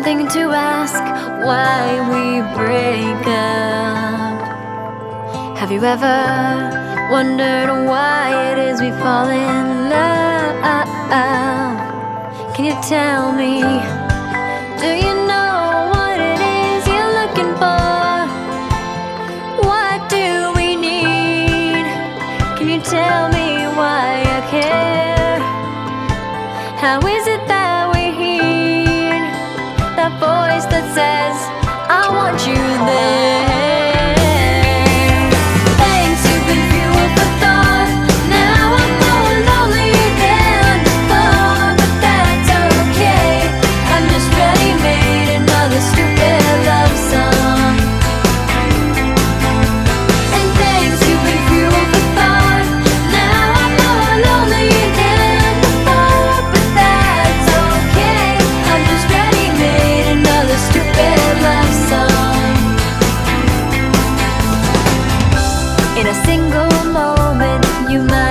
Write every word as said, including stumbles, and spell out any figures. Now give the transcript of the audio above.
something to ask why we break up. Have you ever wondered why it is we fall in love? Can you tell me? Do you know what it is you're looking for? What do we need? Can you tell me why I care? How is it that we hear that voice that says, I want you there? Thanks, you've been fuel for thought. Now I'm more lonely than before, but that's okay. I'm just ready-made another stupid love song. And thanks, you've been fuel for thought. Now I'm more lonely than before, but that's okay. I'm just ready-made another stupid love song. In a single moment, you might